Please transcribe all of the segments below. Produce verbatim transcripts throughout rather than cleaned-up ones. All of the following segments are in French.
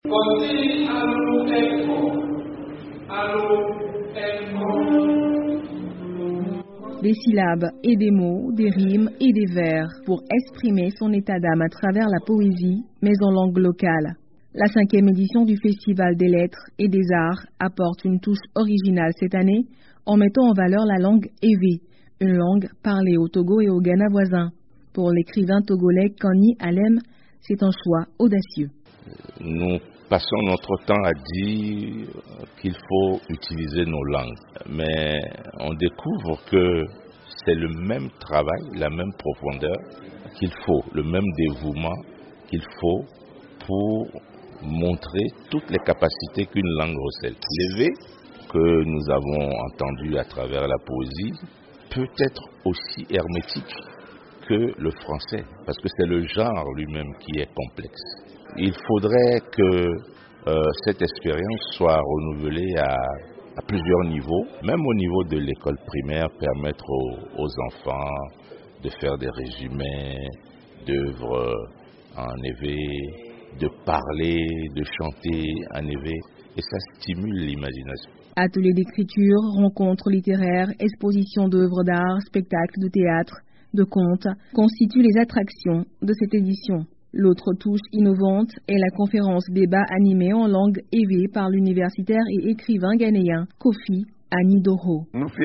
Des syllabes et des mots, des rimes et des vers pour exprimer son état d'âme à travers la poésie, mais en langue locale. La cinquième édition du Festival des Lettres et des Arts apporte une touche originale cette année en mettant en valeur la langue Ewe, une langue parlée au Togo et au Ghana voisin. Pour l'écrivain togolais Kani Alem, c'est un choix audacieux. Nous passons notre temps à dire qu'il faut utiliser nos langues, mais on découvre que c'est le même travail, la même profondeur qu'il faut, le même dévouement qu'il faut pour montrer toutes les capacités qu'une langue recèle. L'éveil que nous avons entendu à travers la poésie peut être aussi hermétique que le français, parce que c'est le genre lui-même qui est complexe. Il faudrait que euh, cette expérience soit renouvelée à, à plusieurs niveaux, même au niveau de l'école primaire, permettre aux, aux enfants de faire des résumés d'œuvres en éveil, de parler, de chanter en éveil, et ça stimule l'imagination. Ateliers d'écriture, rencontres littéraires, expositions d'œuvres d'art, spectacles de théâtre, de contes constituent les attractions de cette édition. L'autre touche innovante est la conférence débat animée en langue Ewe par l'universitaire et écrivain ghanéen Kofi Anidoro.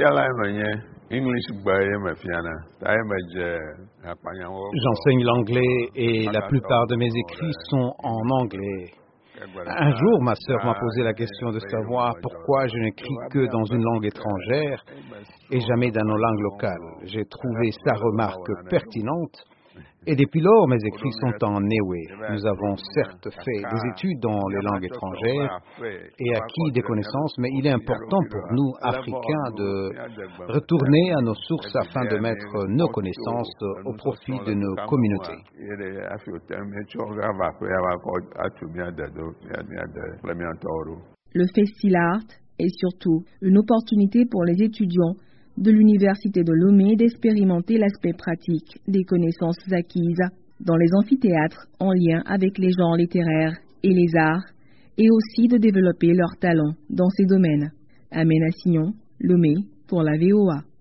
J'enseigne l'anglais et la plupart de mes écrits sont en anglais. Un jour, ma sœur m'a posé la question de savoir pourquoi je n'écris que dans une langue étrangère et jamais dans nos langues locales. J'ai trouvé sa remarque pertinente et depuis lors, mes écrits sont en Ewe. Nous avons certes fait des études dans les langues étrangères et acquis des connaissances, mais il est important pour nous, Africains, de retourner à nos sources afin de mettre nos connaissances au profit de nos communautés. Le Festillart est surtout une opportunité pour les étudiants de l'Université de Lomé d'expérimenter l'aspect pratique des connaissances acquises dans les amphithéâtres en lien avec les genres littéraires et les arts, et aussi de développer leurs talents dans ces domaines. Amène Assignon, Lomé, pour la V O A.